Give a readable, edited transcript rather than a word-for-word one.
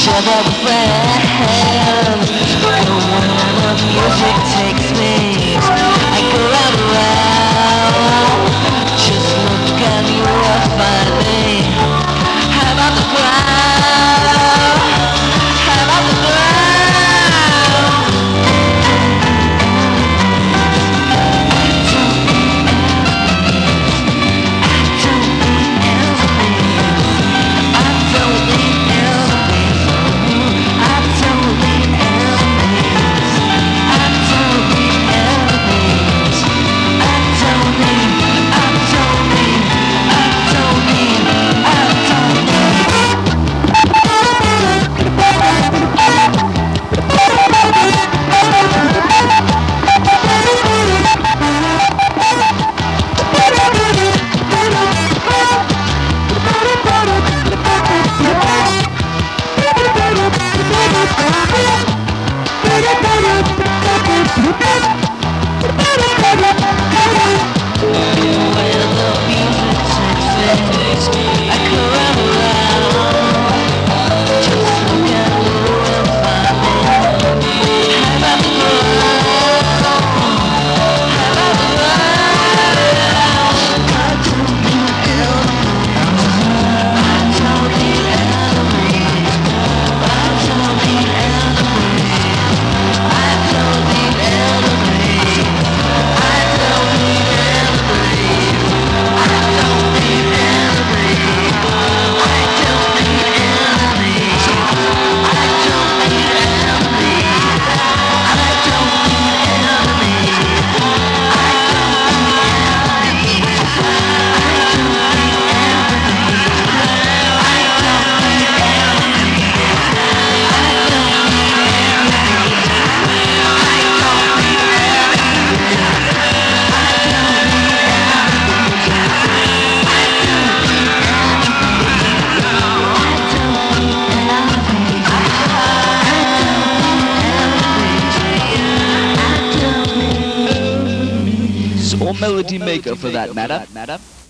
shove up friends. But when the music takes me, I go round and round. Just look and you will find me. How about the ground? How about the ground? Or Melody Maker for that matter.